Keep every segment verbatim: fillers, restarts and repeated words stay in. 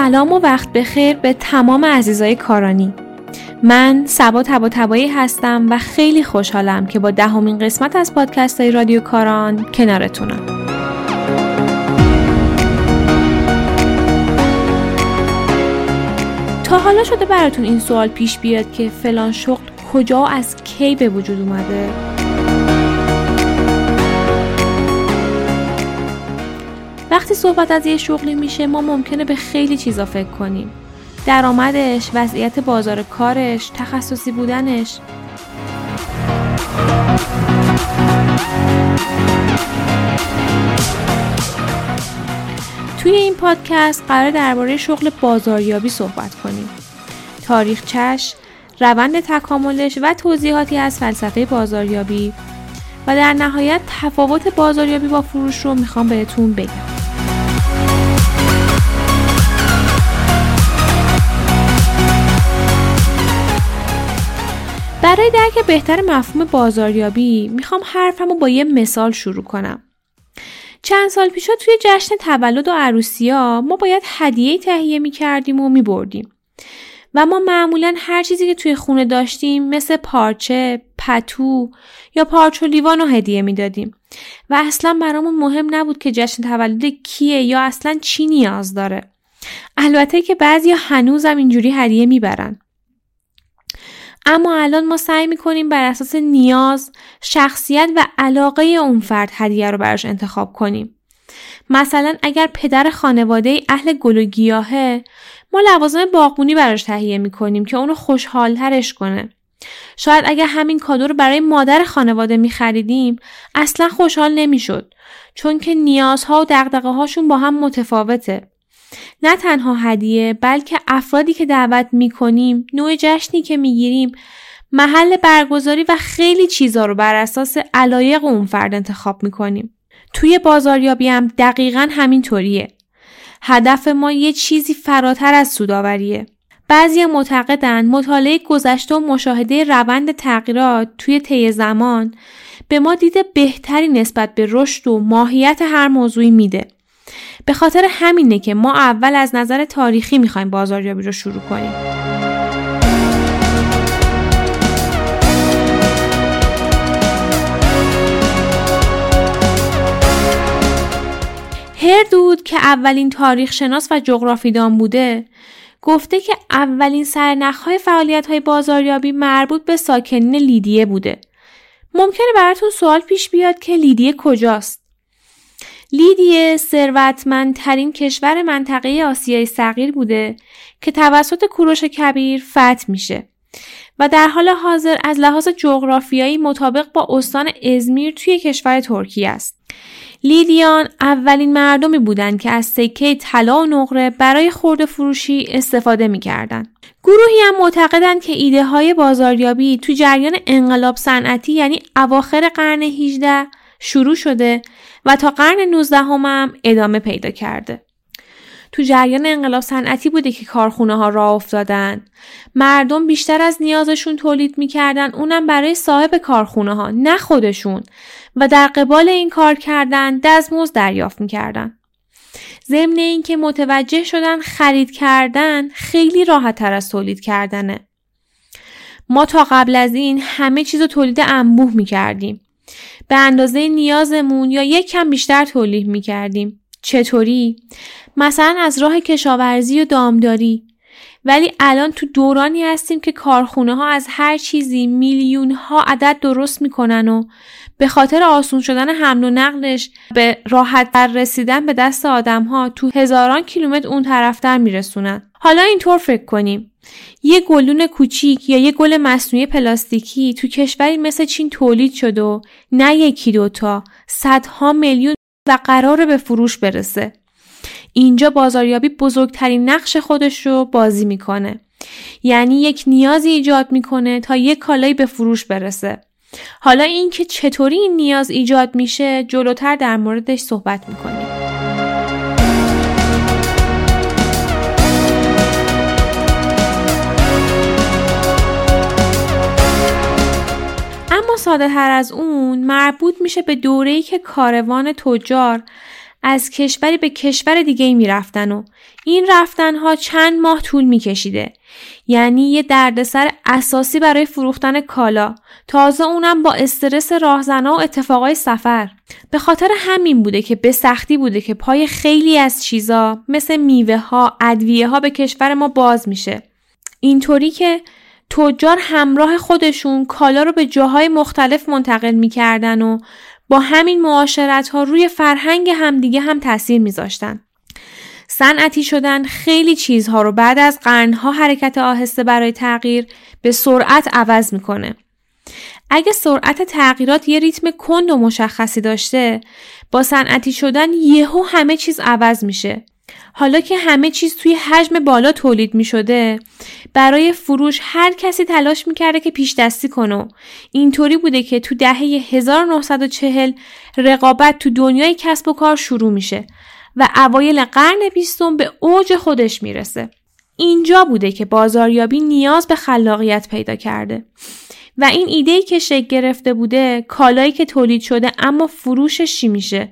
سلام و وقت بخیر به تمام عزیزای کارانی. من سبا طباطبایی هستم و خیلی خوشحالم که با دهمین قسمت از پادکست های رادیو کاران کنارتونم. تا حالا شده براتون این سوال پیش بیاد که فلان شغل کجا و از کی به وجود اومده؟ وقتی صحبت از یه شغلی میشه ما ممکنه به خیلی چیزا فکر کنیم. درآمدش، وضعیت بازار کارش، تخصصی بودنش. توی این پادکست قرار درباره شغل بازاریابی صحبت کنیم. تاریخچه‌اش، روند تکاملش و توضیحاتی از فلسفه بازاریابی و در نهایت تفاوت بازاریابی با فروش رو میخوام بهتون بگم. برای درک بهتر مفهوم بازاریابی میخوام حرفمو با یه مثال شروع کنم. چند سال پیشا توی جشن تولد و عروسی‌ها ما باید هدیه‌ای تهیه میکردیم و میبردیم و ما معمولاً هر چیزی که توی خونه داشتیم مثل پارچه، پتو یا پارچ و لیوان رو هدیه میدادیم و اصلاً برامون مهم نبود که جشن تولد کیه یا اصلاً چی نیاز داره. البته که بعضیا هنوزم اینجوری هدیه میبرن. اما الان ما سعی میکنیم بر اساس نیاز، شخصیت و علاقه اون فرد هدیه رو براش انتخاب کنیم. مثلا اگر پدر خانواده اهل گل و گیاهه، ما لوازم باغبونی براش تهیه میکنیم که اونو خوشحال‌ترش کنه. شاید اگر همین کادو رو برای مادر خانواده میخریدیم، اصلا خوشحال نمیشد، چون که نیازها و دغدغه‌هاشون با هم متفاوته. نه تنها هدیه، بلکه افرادی که دعوت میکنیم، نوع جشنی که میگیریم، محل برگزاری و خیلی چیزا رو بر اساس علایق اون فرد انتخاب میکنیم. توی بازاریابی هم دقیقاً همین طوریه. هدف ما یه چیزی فراتر از سودآوریه. بعضیا معتقدن مطالعه گذشته و مشاهده روند تغییرات توی طی زمان به ما دید بهتری نسبت به رشد و ماهیت هر موضوعی میده. به خاطر همینه که ما اول از نظر تاریخی میخوایم بازاریابی رو شروع کنیم. هردود که اولین تاریخ شناس و جغرافیدان بوده، گفته که اولین سرنخ‌های فعالیت‌های بازاریابی مربوط به ساکنین لیدیه بوده. ممکنه براتون سوال پیش بیاد که لیدیه کجاست؟ لیدیه ثروتمندترین کشور منطقه آسیای صغیر بوده که توسط کوروش کبیر فتح میشه و در حال حاضر از لحاظ جغرافیایی مطابق با استان ازمیر توی کشور ترکیه است. لیدیان اولین مردمی بودند که از سکه طلا و نقره برای خرده فروشی استفاده می‌کردند. گروهی هم معتقدند که ایده های بازاریابی توی جریان انقلاب صنعتی یعنی اواخر قرن هجدهم شروع شده و تا قرن نوزدهم هم ادامه پیدا کرده. تو جریان انقلاب صنعتی بوده که کارخونه ها راه افتادن. مردم بیشتر از نیازشون تولید میکردن، اونم برای صاحب کارخونه ها، نه خودشون، و در قبال این کار کردن دستمزد دریافت میکردن. ضمن این که متوجه شدن خرید کردن خیلی راحت تر از تولید کردنه. ما تا قبل از این همه چیزو تولید انبوه میکردیم. به اندازه نیازمون یا یک کم بیشتر تولید میکردیم. چطوری؟ مثلا از راه کشاورزی و دامداری. ولی الان تو دورانی هستیم که کارخونه ها از هر چیزی میلیون ها عدد درست میکنن و به خاطر آسون شدن حمل و نقلش به راحت تر رسیدن به دست آدم ها تو هزاران کیلومتر اون طرفتر میرسونن. حالا اینطور فکر کنیم یه گلدون کوچیک یا یه گل مصنوعی پلاستیکی تو کشوری مثل چین تولید شد و نه یکی دوتا، صدها میلیون و قراره به فروش برسه. اینجا بازاریابی بزرگترین نقش خودش رو بازی میکنه. یعنی یک نیازی ایجاد میکنه تا یک کالایی به فروش برسه. حالا این که چطوری این نیاز ایجاد میشه جلوتر در موردش صحبت میکنیم. اما ساده تر از اون مربوط میشه به دوره‌ای که کاروان تجار از کشوری به کشور دیگه می رفتن و این رفتنها چند ماه طول می کشیده. یعنی یه دردسر اساسی برای فروختن کالا، تازه اونم با استرس راهزنا و اتفاقای سفر. به خاطر همین بوده که به سختی بوده که پای خیلی از چیزا مثل میوه ها، ادویه ها به کشور ما باز میشه. اینطوری که تجار همراه خودشون کالا رو به جاهای مختلف منتقل میکردن و با همین معاشرت ها روی فرهنگ همدیگه هم تاثیر میذاشتن. صنعتی شدن خیلی چیزها رو بعد از قرنها حرکت آهسته برای تغییر به سرعت عوض میکنه. اگه سرعت تغییرات یه ریتم کند و مشخصی داشته، با صنعتی شدن یهو همه چیز عوض میشه. حالا که همه چیز توی حجم بالا تولید می شده، برای فروش هر کسی تلاش می کرده که پیش دستی کنه. اینطوری بوده که تو دهه هزار و نهصد و چهل رقابت تو دنیای کسب و کار شروع میشه و اوایل قرن بیستم به اوج خودش میرسه. اینجا بوده که بازاریابی نیاز به خلاقیت پیدا کرده و این ایده‌ای که شکل گرفته بوده، کالایی که تولید شده اما فروشش چی میشه؟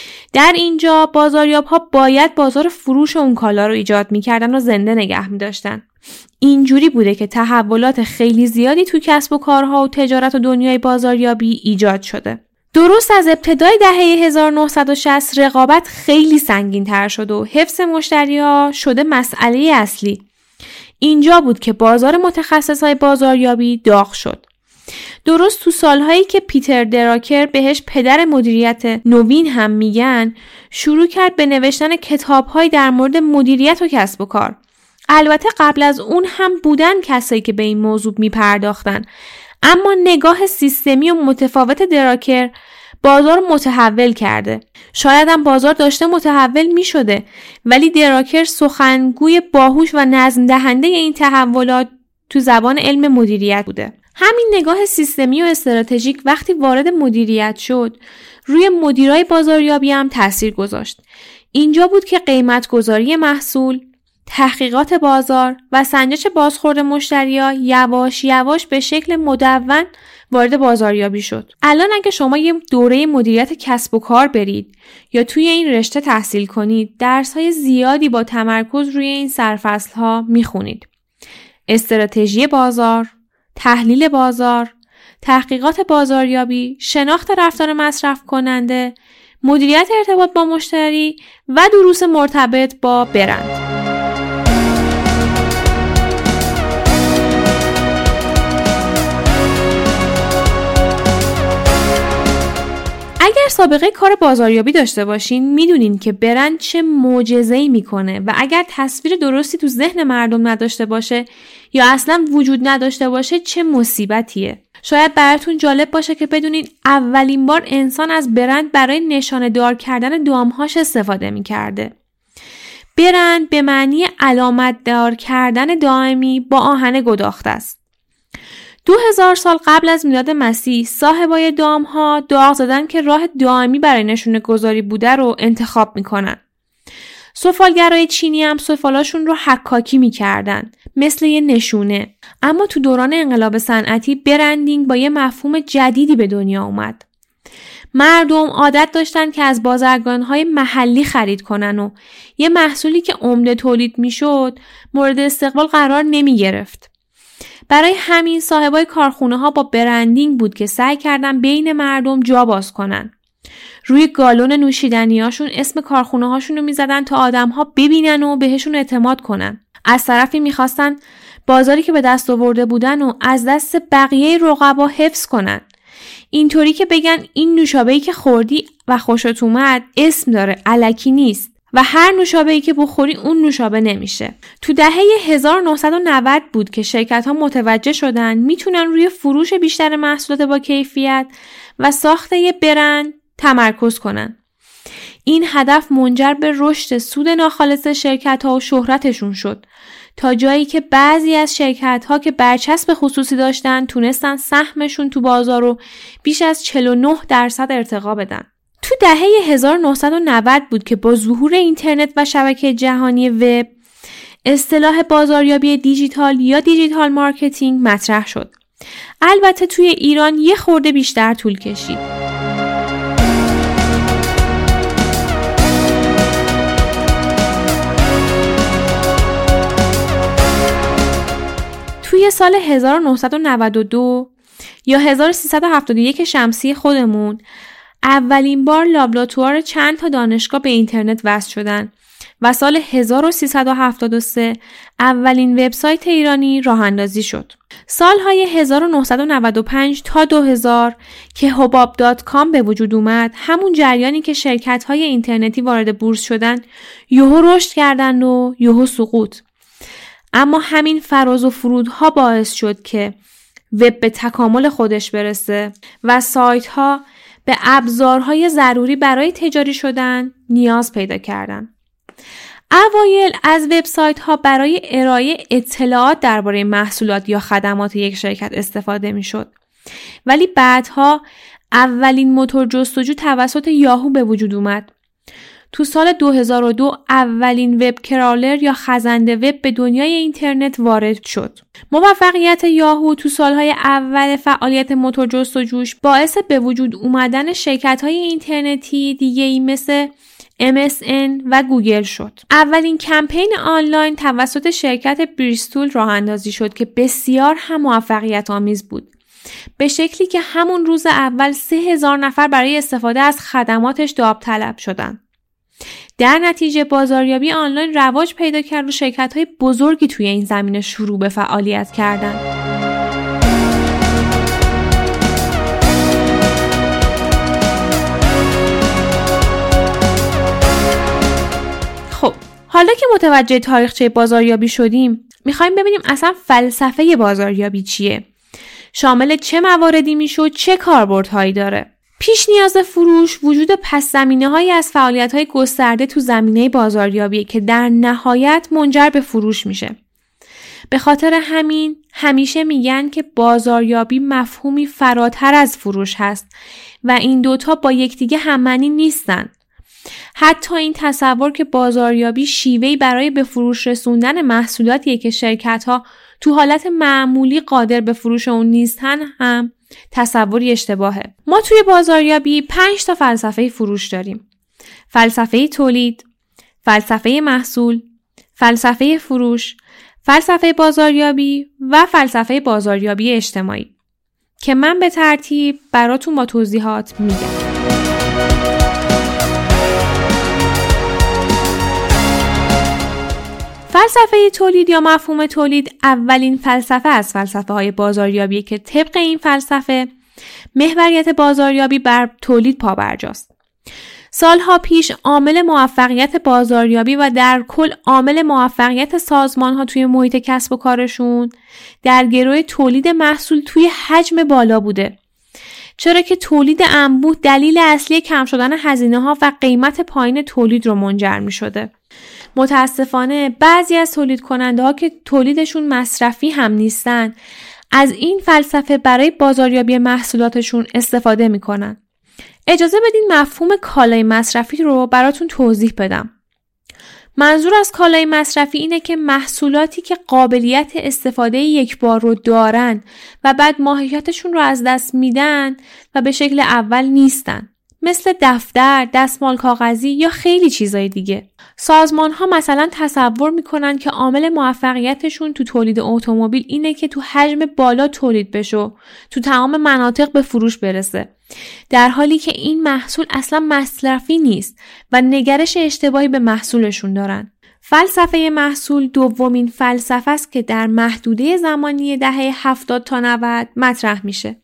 در اینجا بازاریاب ها باید بازار فروش اون کالا رو ایجاد میکردن و زنده نگه میداشتن. اینجوری بوده که تحولات خیلی زیادی تو کسب و کارها و تجارت و دنیای بازاریابی ایجاد شده. درست از ابتدای دهه هزار و نهصد و شصت رقابت خیلی سنگین تر شد و حفظ مشتری ها شده مسئله اصلی. اینجا بود که بازار متخصصای بازاریابی داغ شد. درست تو سالهایی که پیتر دراکر بهش پدر مدیریت نوین هم میگن، شروع کرد به نوشتن کتاب‌های در مورد مدیریت و کسب و کار. البته قبل از اون هم بودن کسایی که به این موضوع میپرداختن، اما نگاه سیستمی و متفاوت دراکر بازار متحول کرده. شاید هم بازار داشته متحول میشده، ولی دراکر سخنگوی باهوش و نظم دهنده این تحولات تو زبان علم مدیریت بوده. همین نگاه سیستمی و استراتژیک وقتی وارد مدیریت شد، روی مدیرای بازاریابی هم تأثیر گذاشت. اینجا بود که قیمت گذاری محصول، تحقیقات بازار و سنجش بازخورد مشتری‌ها یواش یواش به شکل مدون وارد بازاریابی شد. الان اگه شما یه دوره مدیریت کسب و کار برید یا توی این رشته تحصیل کنید، درس‌های زیادی با تمرکز روی این سرفصل‌ها میخونید. استراتژی بازار، تحلیل بازار، تحقیقات بازاریابی، شناخت رفتار مصرف کننده، مدیریت ارتباط با مشتری و دروس مرتبط با برند. اگر سابقه کار بازاریابی داشته باشین، میدونین که برند چه معجزه‌ای میکنه و اگر تصویر درستی تو ذهن مردم نداشته باشه یا اصلا وجود نداشته باشه چه مصیبتیه. شاید براتون جالب باشه که بدونین اولین بار انسان از برند برای نشانه دار کردن دامهاش استفاده میکرده. برند به معنی علامت دار کردن دائمی با آهن گداخته است. دو هزار سال قبل از میلاد مسیح صاحبای دامها داغ زدن که راه دائمی برای نشونه گذاری بوده رو انتخاب میکنن. سفالگرای چینی هم سفالاشون رو حکاکی میکردن مثل یه نشونه. اما تو دوران انقلاب صنعتی برندینگ با یه مفهوم جدیدی به دنیا اومد. مردم عادت داشتن که از بازرگانهای محلی خرید کنن و یه محصولی که عمده تولید میشد مورد استقبال قرار نمی گرفت. برای همین صاحبای کارخونه ها با برندینگ بود که سعی کردن بین مردم جا باز کنن. روی گالون نوشیدنیاشون اسم کارخونه هاشون رو میزدن تا آدم ها ببینن و بهشون اعتماد کنن. از طرفی میخواستن بازاری که به دست آورده بودن و از دست بقیه رقبا حفظ کنن. اینطوری که بگن این نوشابه‌ای که خوردی و خوشت اومد اسم داره، الکی نیست و هر نوشابه‌ای که بخوری اون نوشابه نمیشه. تو دهه هزار و نهصد و نود بود که شرکت‌ها متوجه شدن میتونن روی فروش بیشتر محصولات با کیفیت و ساخت یه برند تمرکز کنن. این هدف منجر به رشد سود ناخالص شرکت‌ها و شهرتشون شد تا جایی که بعضی از شرکت‌ها که برچسب خصوصی داشتن تونستن سهمشون تو بازار رو بیش از چهل و نه درصد ارتقا بدن. تو دهه هزار و نهصد و نود بود که با ظهور اینترنت و شبکه جهانی وب اصطلاح بازاریابی دیجیتال یا دیجیتال مارکتینگ مطرح شد. البته توی ایران یه خورده بیشتر طول کشید. توی سال هزار و نهصد و نود و دو یا هزار و سیصد و هفتاد و یک شمسی خودمون اولین بار لابراتوار چند تا دانشگاه به اینترنت وصل شدن و سال هزار و سیصد و هفتاد و سه اولین وبسایت ایرانی راه اندازی شد. سالهای هزار و نهصد و نود و پنج تا دو هزار که حباب دات کام به وجود اومد، همون جریانی که شرکت‌های اینترنتی وارد بورس شدن، یهو رشد کردن و یهو سقوط. اما همین فراز و فرودها باعث شد که وب به تکامل خودش برسه و سایت‌ها به ابزارهای ضروری برای تجاری شدن نیاز پیدا کردن. اوایل از وبسایت‌ها برای ارائه اطلاعات درباره محصولات یا خدمات یک شرکت استفاده می‌شد. ولی بعدها اولین موتور جستجو توسط یاهو به وجود اومد. تو سال دو هزار و دو اولین وب کرالر یا خزنده وب به دنیای اینترنت وارد شد. موفقیت یاهو تو سالهای اول فعالیت موتور جستجوش باعث به وجود اومدن شرکت‌های اینترنتی دیگه‌ای مثل ام اس ان و گوگل شد. اولین کمپین آنلاین توسط شرکت بریستول راه اندازی شد که بسیار هم موفقیت آمیز بود. به شکلی که همون روز اول سه هزار نفر برای استفاده از خدماتش داوطلب شدند. در نتیجه بازاریابی آنلاین رواج پیدا کرد و شرکت‌های بزرگی توی این زمینه شروع به فعالیت کردند. خب، حالا که متوجه تاریخچه بازاریابی شدیم، می‌خوایم ببینیم اصلا فلسفه بازاریابی چیه؟ شامل چه مواردی میشه و چه کاربردهایی داره؟ پیش نیاز فروش وجود پس زمینه‌هایی از فعالیت‌های گسترده تو زمینه بازاریابی که در نهایت منجر به فروش میشه. به خاطر همین همیشه میگن که بازاریابی مفهومی فراتر از فروش هست و این دوتا با یکدیگه هم‌معنی نیستن. حتی این تصور که بازاریابی شیوهی برای به فروش رسوندن محصولاتیه که شرکت‌ها تو حالت معمولی قادر به فروش اون نیستن هم تصوری اشتباهه. ما توی بازاریابی پنج تا فلسفه فروش داریم. فلسفه تولید، فلسفه محصول، فلسفه فروش، فلسفه بازاریابی و فلسفه بازاریابی اجتماعی که من به ترتیب براتون با توضیحات میگم. فلسفه تولید یا مفهوم تولید اولین فلسفه از فلسفه های بازاریابی که طبق این فلسفه محوریت بازاریابی بر تولید پابرجاست. سالها پیش عامل موفقیت بازاریابی و در کل عامل موفقیت سازمان ها توی محیط کسب و کارشون در گروه تولید محصول توی حجم بالا بوده. چرا که تولید انبوه دلیل اصلی کم شدن هزینه ها و قیمت پایین تولید رو منجر می شده. متاسفانه بعضی از تولید کننده ها که تولیدشون مصرفی هم نیستن از این فلسفه برای بازاریابی محصولاتشون استفاده می کنن. اجازه بدین مفهوم کالای مصرفی رو براتون توضیح بدم. منظور از کالای مصرفی اینه که محصولاتی که قابلیت استفاده یک بار رو دارن و بعد ماهیتشون رو از دست میدن و به شکل اول نیستن. مثل دفتر، دستمال کاغذی یا خیلی چیزای دیگه. سازمان ها مثلا تصور میکنن که عامل موفقیتشون تو تولید اتومبیل اینه که تو حجم بالا تولید بشه و تو تمام مناطق به فروش برسه. در حالی که این محصول اصلا مصرفی نیست و نگرش اشتباهی به محصولشون دارن. فلسفه محصول دومین فلسفه است که در محدوده زمانی دهه هفتاد تا نود مطرح میشه.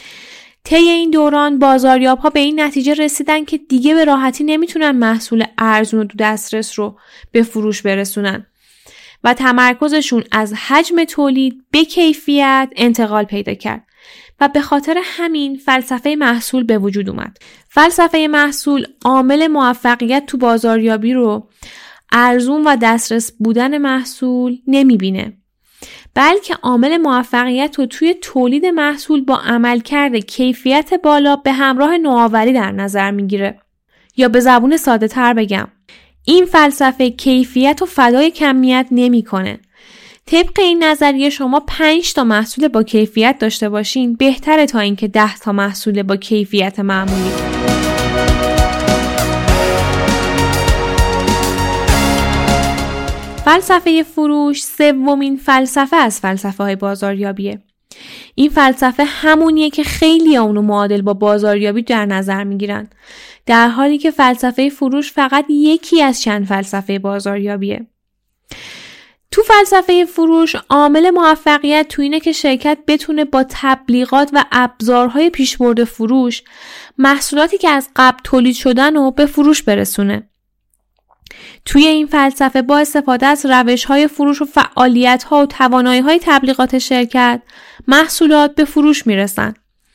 طی این دوران بازاریاب‌ها به این نتیجه رسیدن که دیگه به راحتی نمیتونن محصول ارزون و دو دسترس رو به فروش برسونن و تمرکزشون از حجم تولید به کیفیت انتقال پیدا کرد و به خاطر همین فلسفه محصول به وجود اومد. فلسفه محصول عامل موفقیت تو بازاریابی رو ارزون و دسترس بودن محصول نمیبینه، بلکه عامل موفقیت رو توی تولید محصول با عملکرد کیفیت بالا به همراه نوآوری در نظر میگیره. یا به زبون ساده تر بگم، این فلسفه کیفیت و فدای کمیت نمی کنه. طبق این نظریه شما پنج تا محصول با کیفیت داشته باشین بهتره تا اینکه ده تا محصول با کیفیت معمولی. فلسفه فروش سومین فلسفه از فلسفه های بازاریابیه. این فلسفه همونیه که خیلی اونو معادل با بازاریابی در نظر میگیرن، در حالی که فلسفه فروش فقط یکی از چند فلسفه بازاریابیه. تو فلسفه فروش عامل موفقیت تو اینه که شرکت بتونه با تبلیغات و ابزارهای پیشبرد فروش محصولاتی که از قبل تولید شدن رو به فروش برسونه. توی این فلسفه با استفاده از روش‌های فروش و فعالیت‌ها و توانایی‌های تبلیغات شرکت محصولات به فروش میرسن.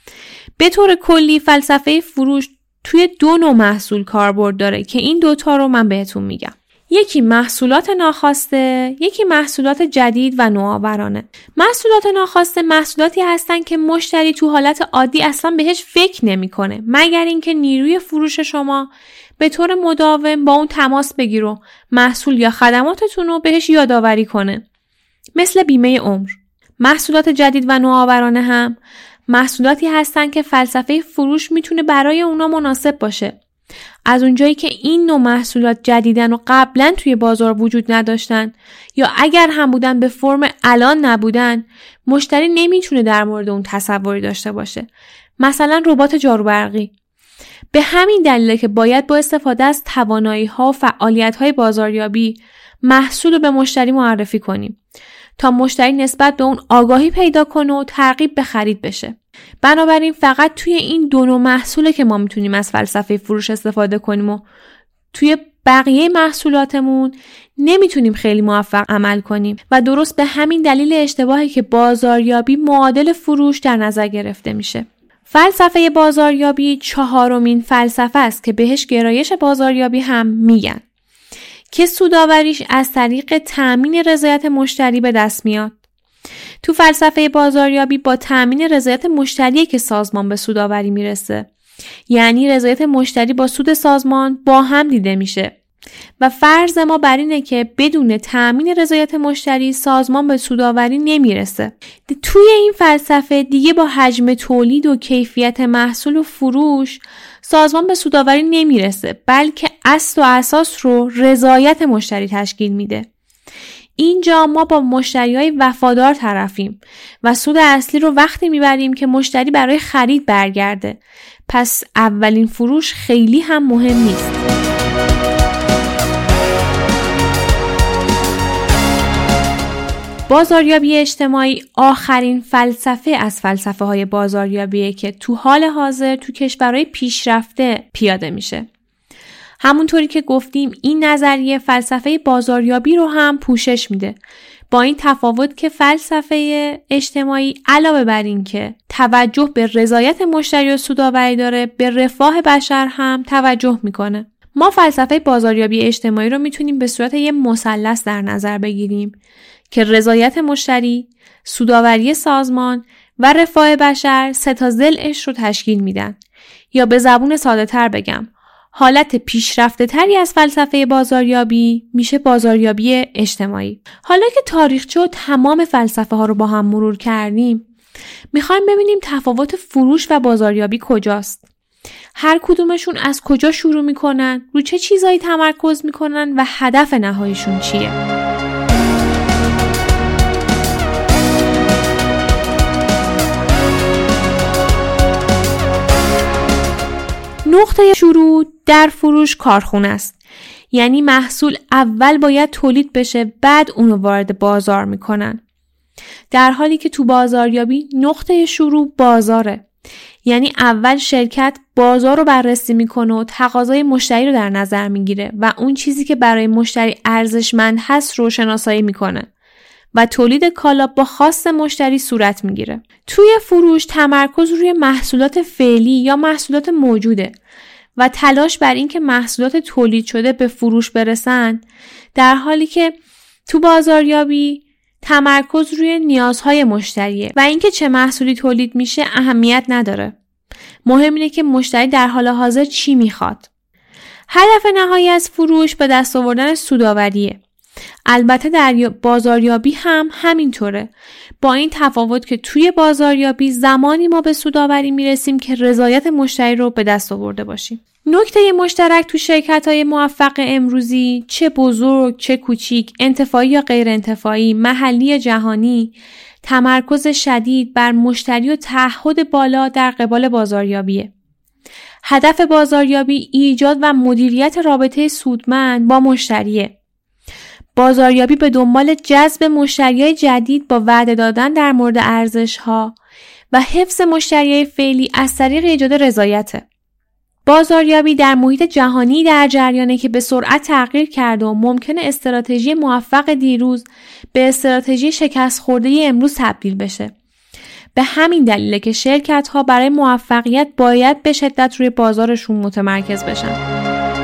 به طور کلی فلسفه فروش توی دو نوع محصول کاربرد داره که این دوتا رو من بهتون میگم. یکی محصولات ناخواسته، یکی محصولات جدید و نوآورانه. محصولات ناخواسته محصولاتی هستن که مشتری تو حالت عادی اصلا بهش فکر نمی‌کنه، مگر اینکه نیروی فروش شما به طور مداوم با اون تماس بگیر و محصول یا خدماتتون رو بهش یادآوری کنه. مثل بیمه عمر. محصولات جدید و نوآورانه هم محصولاتی هستن که فلسفه فروش میتونه برای اونا مناسب باشه. از اونجایی که این نوع محصولات جدیدن و قبلا توی بازار وجود نداشتن یا اگر هم بودن به فرم الان نبودن، مشتری نمیتونه در مورد اون تصوری داشته باشه. مثلا ربات جاروبرقی. به همین دلیله که باید با استفاده از توانایی‌ها و فعالیت‌های بازاریابی محصول رو به مشتری معرفی کنیم تا مشتری نسبت به اون آگاهی پیدا کنه و ترغیب به خرید بشه. بنابراین فقط توی این دو نوع محصوله که ما میتونیم از فلسفه فروش استفاده کنیم و توی بقیه محصولاتمون نمیتونیم خیلی موفق عمل کنیم و درست به همین دلیل اشتباهی که بازاریابی معادل فروش در نظر گرفته میشه. فلسفه بازاریابی چهارمین فلسفه است که بهش گرایش بازاریابی هم میگن که سودآوریش از طریق تأمین رضایت مشتری به دست میاد. تو فلسفه بازاریابی با تأمین رضایت مشتری که سازمان به سودآوری میرسه. یعنی رضایت مشتری با سود سازمان با هم دیده میشه و فرض ما بر اینه که بدون تأمین رضایت مشتری سازمان به سودآوری نمیرسه. توی این فلسفه دیگه با حجم تولید و کیفیت محصول و فروش سازمان به سودآوری نمیرسه، بلکه اصل و اساس رو رضایت مشتری تشکیل میده. اینجا ما با مشتریای وفادار طرفیم و سود اصلی رو وقتی میبریم که مشتری برای خرید برگرده. پس اولین فروش خیلی هم مهم نیست. بازاریابی اجتماعی آخرین فلسفه از فلسفه های بازاریابیه که تو حال حاضر تو کشورهای پیشرفته پیاده میشه. همونطوری که گفتیم این نظریه فلسفه بازاریابی رو هم پوشش میده، با این تفاوت که فلسفه اجتماعی علاوه بر این که توجه به رضایت مشتری و سودآوری داره، به رفاه بشر هم توجه میکنه. ما فلسفه بازاریابی اجتماعی رو میتونیم به صورت یه مثلث در نظر بگیریم که رضایت مشتری، سودآوری سازمان و رفاه بشر سه تا ضلعش رو تشکیل میدن. یا به زبون ساده تر بگم، حالت پیشرفته تری از فلسفه بازاریابی میشه بازاریابی اجتماعی. حالا که تاریخچه و تمام فلسفه ها رو با هم مرور کردیم، میخوایم ببینیم تفاوت فروش و بازاریابی کجاست. هر کدومشون از کجا شروع میکنن، رو چه چیزایی تمرکز میکنن و هدف نهاییشون چیه. نقطه شروع در فروش کارخونه است. یعنی محصول اول باید تولید بشه، بعد اونو وارد بازار میکنن. در حالی که تو بازاریابی نقطه شروع بازاره. یعنی اول شرکت بازار رو بررسی میکنه و تقاضای مشتری رو در نظر میگیره و اون چیزی که برای مشتری ارزشمند هست رو شناسایی میکنه و تولید کالا با خواست مشتری صورت میگیره. توی فروش تمرکز روی محصولات فعلی یا محصولات موجوده و تلاش بر این که محصولات تولید شده به فروش برسن، در حالی که تو بازاریابی تمرکز روی نیازهای مشتریه و اینکه چه محصولی تولید میشه اهمیت نداره. مهم اینه که مشتری در حال حاضر چی میخواد. هدف نهایی از فروش به دست آوردن سودآوریه. البته در بازاریابی هم همینطوره، با این تفاوت که توی بازاریابی زمانی ما به سودآوری میرسیم که رضایت مشتری رو به دست آورده باشیم. نکته مشترک تو شرکت‌های موفق امروزی، چه بزرگ چه کوچیک، انتفاعی یا غیر انتفاعی، محلی یا جهانی، تمرکز شدید بر مشتری و تعهد بالا در قبال بازاریابیه. هدف بازاریابی ایجاد و مدیریت رابطه سودمند با مشتریه. بازاریابی به دنبال جذب مشتریای جدید با وعده دادن در مورد ارزش‌ها و حفظ مشتریای فعلی از طریق ایجاد رضایته. بازاریابی در محیط جهانی در جریانه که به سرعت تغییر کرده و ممکنه استراتژی موفق دیروز به استراتژی شکست خورده امروز تبدیل بشه. به همین دلیله که شرکت‌ها برای موفقیت باید به شدت روی بازارشون متمرکز بشن.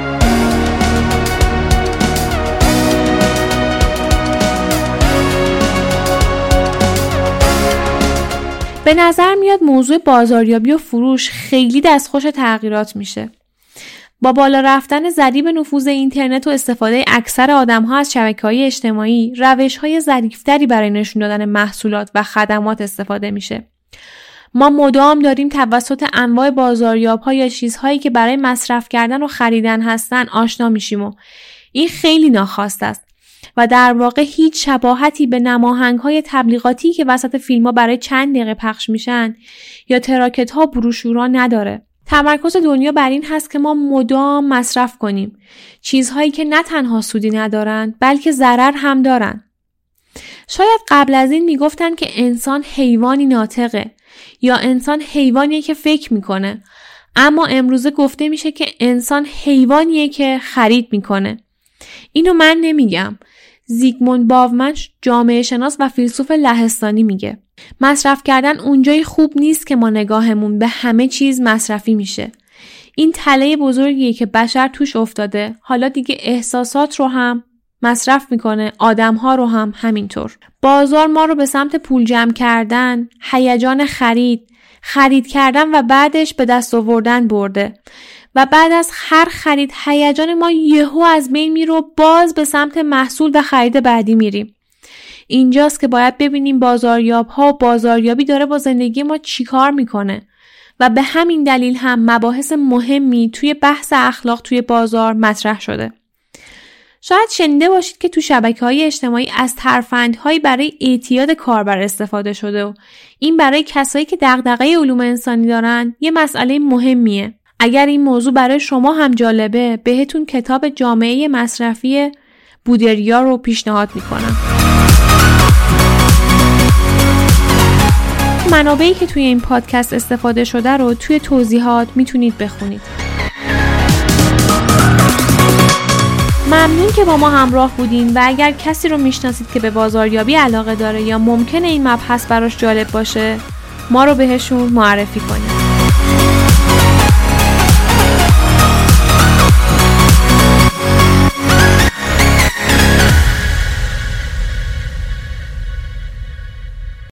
به نظر میاد موضوع بازاریابی و فروش خیلی دستخوش تغییرات میشه. با بالا رفتن ضریب نفوذ اینترنت و استفاده اکثر آدم‌ها از شبکه‌های اجتماعی، روش‌های ظریف‌تری برای نشون دادن محصولات و خدمات استفاده میشه. ما مدام داریم توسط انواع بازاریاب‌ها یا چیزهایی که برای مصرف کردن و خریدن هستن آشنا میشیم و این خیلی ناخواسته است و در واقع هیچ شباهتی به نماهنگ‌های تبلیغاتی که وسط فیلم‌ها برای چند دقیقه پخش میشن یا تراکت‌ها بروشورها نداره. تمرکز دنیا بر این هست که ما مدام مصرف کنیم، چیزهایی که نه تنها سودی ندارن بلکه ضرر هم دارن. شاید قبل از این میگفتن که انسان حیوانی ناطقه یا انسان حیوانیه که فکر میکنه، اما امروزه گفته میشه که انسان حیوانیه که خرید میکنه. اینو من نمیگم. زیگموند باومن، جامعه شناس و فیلسوف لهستانی میگه مصرف کردن اونجای خوب نیست که ما نگاهمون به همه چیز مصرفی میشه. این تله بزرگیه که بشر توش افتاده، حالا دیگه احساسات رو هم مصرف میکنه، آدمها رو هم همینطور. بازار ما رو به سمت پول جمع کردن، هیجان خرید، خرید کردن و بعدش به دست آوردن برده و بعد از هر خرید هیجان ما یهو از بین میره و باز به سمت محصول و خرید بعدی میریم. اینجاست که باید ببینیم بازاریاب ها و بازاریابی داره با زندگی ما چی کار میکنه و به همین دلیل هم مباحث مهمی توی بحث اخلاق توی بازار مطرح شده. شاید شنیده باشید که تو شبکه‌های اجتماعی از ترفندهایی برای اعتیاد کاربر استفاده شده و این برای کسایی که دغدغه علوم انسانی دارن یه مسئله مهمیه. اگر این موضوع برای شما هم جالبه، بهتون کتاب جامعه مصرفی بودریا رو پیشنهاد میکنم. منابعی که توی این پادکست استفاده شده رو توی توضیحات میتونید بخونید. ممنون که با ما همراه بودین و اگر کسی رو میشناسید که به بازاریابی علاقه داره یا ممکنه این مبحث براش جالب باشه، ما رو بهشون معرفی کنید.